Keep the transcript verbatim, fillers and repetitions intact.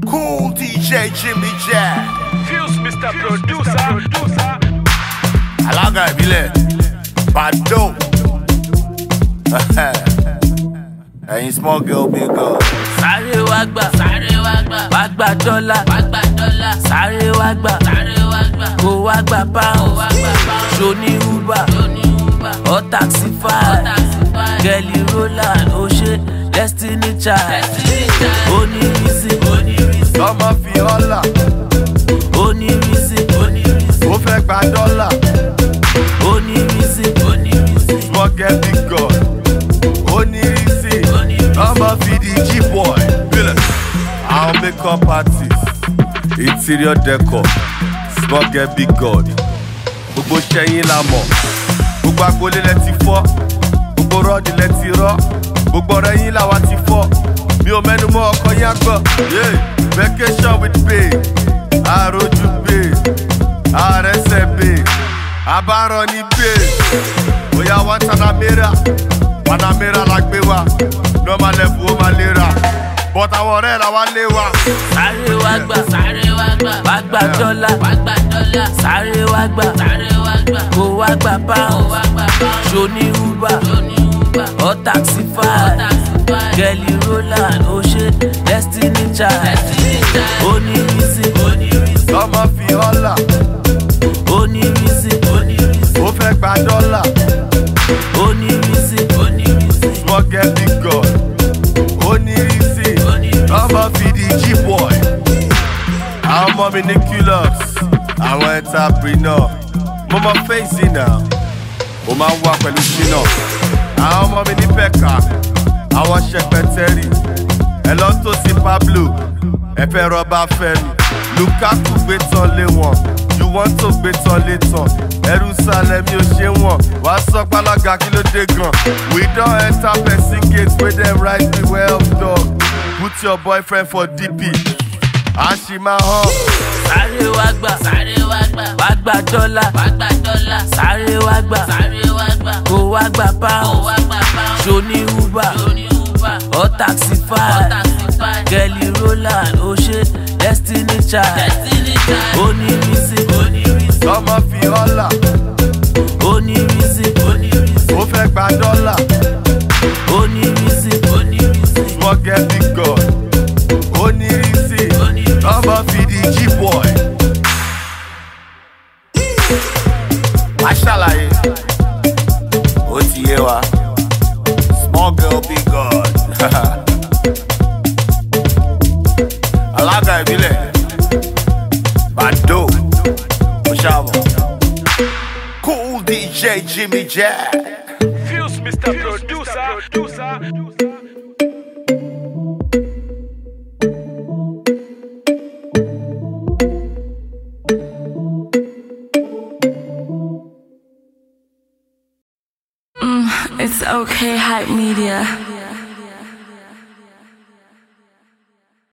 Cool D J Jimmy Jack. Fuse Mister Producer. Alága ìbílẹ̀ Bado. Ẹ̀yin small girl big girl. Sáré wá gbà, sáré wá gbà, wá gbà dọ́là, wá gbà dọ́là, sáré wá gbà, sáré wá gbà, kó wá gbà pound, wá gbà pound, ṣoní Uber, ṣoní Uber, or Taxify, Kelly Roland, ó ṣe Destiny Child, Destiny Child, Onírìsí, Onírìsí, Ọmọ fi ọ̀la, Onírìsí, Onírìsí, ó fẹ́ gba dọ́là. Onírìsí, Onírìsí, Small girl big girl. Onírìsí, ọmọ fi di G-boy. Àwọn makeup artist, interior decor, small girl big god. Gbogbo ṣẹ́yìn la mọ̀, gbogbo agboolé lẹ ti fọ́, gbogbo rọ́ọ̀dì lẹ ti rọ́, gbogbo ọ̀rẹ́ yín làwa ti fọ́. Mi ò mẹ́nu mọ́ ọkọ yín àgbọ̀. Vacation with bae, àròjù bae, àrẹsẹ̀ bae, àbárọ̀ ní bae. Bóyá wọ́n Panamera, Panamera la gbé wa, normal level ó máa lè rà. But àwọn ọ̀rẹ́ la wá lé wa. sáré wá gbà, sáré wá gbà, wá gbà dọ́là, wá gbà dọ́là, sáré wá gbà, sáré wá gbà, kó wá gbà pound, wá gbà pound, ṣoní Uber, ṣoní Uber, or Taxify, Kelly Roland, ó ṣe Destiny Child, Destiny Child, Onírìsí, Onírìsí, Ọmọ fi ọ̀la, Onírìsí, Onírìsí, ó fẹ́ gba dọ́là. Onírìsí, Onírìsí, Small girl big girl. Onírìsí, ọmọ fi di G-boy. Àwọn ọmọ mi ní Qlux, àwọn entrepreneur. Mo mọ face náà, ó máa ń wá pẹ̀lú ṣínà. Àwọn ọmọ mi ní Pẹ̀ka, àwọn ṣẹpẹtẹ́rì. Ẹ lọ tó sí Pablo, ẹ fẹ́ rọ́bà Fẹ́mi. Lukaku gbé tán lé wọn, you want to gbé tán lé tán. Jerusalem yóò ṣe wọ̀n, wàá sọ pálága kí ló dé gan. We don enter person gate wey dem write me well dog. Put your boyfriend for D P, àṣìmá hàn. sáré wá gbà, sáré wá gbà, wá gbà dọ́là, wá gbà dọ́là, sáré wá gbà, sáré wá gbà, kó wá gbà pound, wá gbà pound, ṣoní Uber, ṣoní Uber, or Taxify, Kelly Roland, ó ṣe Destiny Child, Destiny Child, Onírìsí, Onírìsí, Ọmọ fi ọ̀la, Onírìsí, Onírìsí, ó fẹ́ gba dọ́là. Onírìsí, Onírìsí, Small girl big girl. Onírìsí, ọmọ fi di G-boy. Wá ṣàlàyé, ó ti yé wa. Small girl big god. Alága ìbílẹ̀ Bado, ó ṣàbọ̀. Cool D J Jimmy Jack. Fuse Mister Producer. It's okay, hype media.